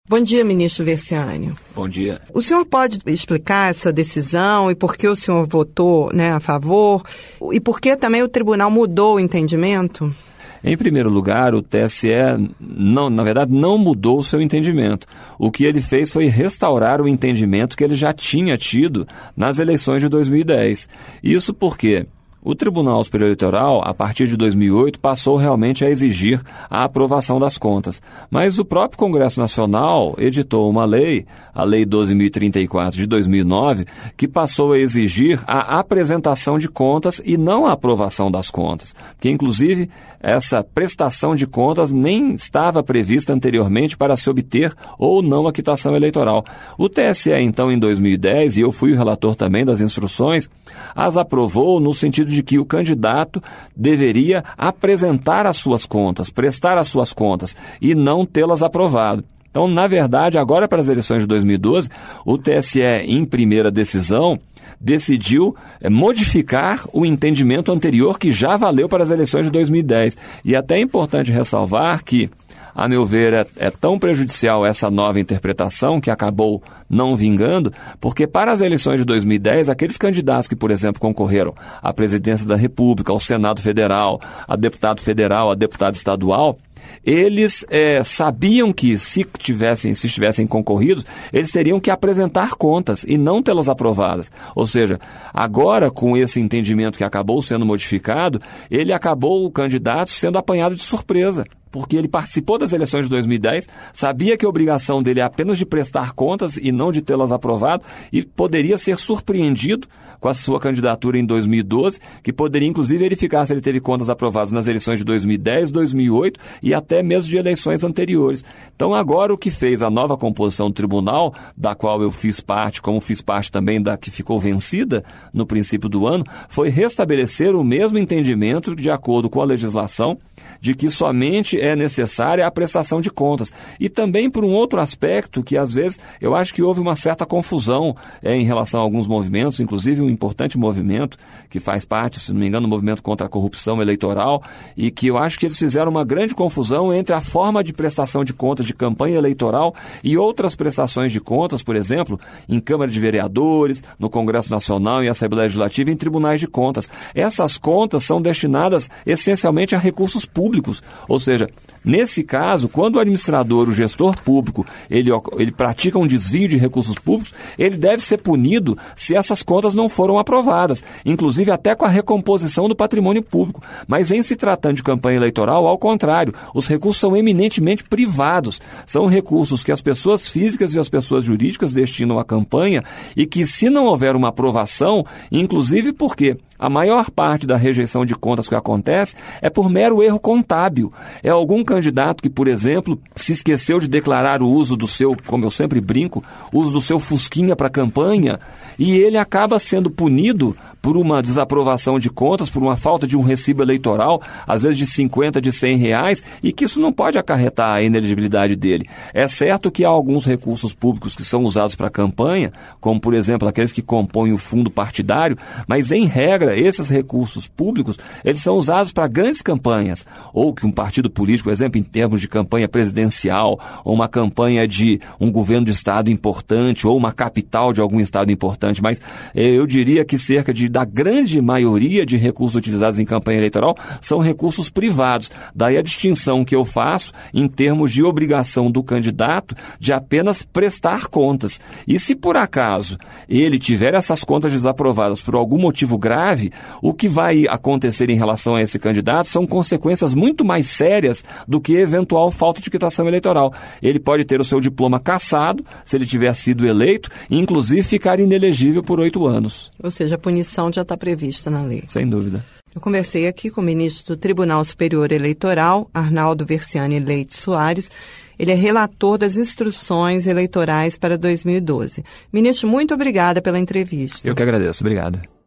Bom dia, ministro Verciani. Bom dia. O senhor pode explicar essa decisão e por que o senhor votou, a favor? E por que também o tribunal mudou o entendimento? Em primeiro lugar, o TSE, na verdade, não mudou o seu entendimento. O que ele fez foi restaurar o entendimento que ele já tinha tido nas eleições de 2010. Isso porque o Tribunal Superior Eleitoral, a partir de 2008, passou realmente a exigir a aprovação das contas. Mas o próprio Congresso Nacional editou uma lei, a Lei 12.034 de 2009, que passou a exigir a apresentação de contas e não a aprovação das contas. Porque, inclusive, essa prestação de contas nem estava prevista anteriormente para se obter ou não a quitação eleitoral. O TSE, então, em 2010, e eu fui o relator também das instruções, as aprovou no sentido de que o candidato deveria apresentar as suas contas, prestar as suas contas e não tê-las aprovado. Então, na verdade, agora para as eleições de 2012, o TSE, em primeira decisão, decidiu modificar o entendimento anterior que já valeu para as eleições de 2010. E até é importante ressalvar que, a meu ver, é tão prejudicial essa nova interpretação que acabou não vingando, porque para as eleições de 2010, aqueles candidatos que, por exemplo, concorreram à presidência da República, ao Senado Federal, a deputado federal, a deputado estadual, eles sabiam que se estivessem concorridos, eles teriam que apresentar contas e não tê-las aprovadas. Ou seja, agora com esse entendimento que acabou sendo modificado, o candidato sendo apanhado de surpresa, porque ele participou das eleições de 2010, sabia que a obrigação dele é apenas de prestar contas e não de tê-las aprovado, e poderia ser surpreendido com a sua candidatura em 2012, que poderia inclusive verificar se ele teve contas aprovadas nas eleições de 2010, 2008 e até mesmo de eleições anteriores. Então agora o que fez a nova composição do tribunal, da qual eu fiz parte, como fiz parte também da que ficou vencida no princípio do ano, foi restabelecer o mesmo entendimento de acordo com a legislação, de que somente é necessária a prestação de contas. E também por um outro aspecto que, às vezes, eu acho que houve uma certa confusão em relação a alguns movimentos, inclusive um importante movimento que faz parte, se não me engano, do movimento contra a corrupção eleitoral, e que eu acho que eles fizeram uma grande confusão entre a forma de prestação de contas de campanha eleitoral e outras prestações de contas, por exemplo, em Câmara de Vereadores, no Congresso Nacional, em Assembleia Legislativa e em tribunais de contas. Essas contas são destinadas essencialmente a recursos públicos, ou seja, nesse caso, quando o administrador, o gestor público, ele pratica um desvio de recursos públicos, ele deve ser punido se essas contas não foram aprovadas, inclusive até com a recomposição do patrimônio público. Mas em se tratando de campanha eleitoral, ao contrário, os recursos são eminentemente privados. São recursos que as pessoas físicas e as pessoas jurídicas destinam à campanha e que, se não houver uma aprovação, inclusive porque a maior parte da rejeição de contas que acontece é por mero erro contábil. É algum candidato que, por exemplo, se esqueceu de declarar o uso do seu, como eu sempre brinco, uso do seu fusquinha para campanha, e ele acaba sendo punido por uma desaprovação de contas, por uma falta de um recibo eleitoral, às vezes de 50, de 100 reais, e que isso não pode acarretar a inelegibilidade dele. É certo que há alguns recursos públicos que são usados para campanha, como, por exemplo, aqueles que compõem o fundo partidário, mas, em regra, esses recursos públicos, eles são usados para grandes campanhas, ou que um partido político, por exemplo, em termos de campanha presidencial, ou uma campanha de um governo de estado importante, ou uma capital de algum estado importante, mas eu diria que da grande maioria de recursos utilizados em campanha eleitoral são recursos privados. Daí a distinção que eu faço em termos de obrigação do candidato de apenas prestar contas. E se por acaso ele tiver essas contas desaprovadas por algum motivo grave, o que vai acontecer em relação a esse candidato são consequências muito mais sérias do que eventual falta de quitação eleitoral. Ele pode ter o seu diploma cassado, se ele tiver sido eleito, e inclusive ficar inelegível por 8 anos. Ou seja, a punição já está prevista na lei. Sem dúvida. Eu conversei aqui com o ministro do Tribunal Superior Eleitoral, Arnaldo Verciani Leite Soares. Ele é relator das instruções eleitorais para 2012. Ministro, muito obrigada pela entrevista. Eu que agradeço. Obrigado.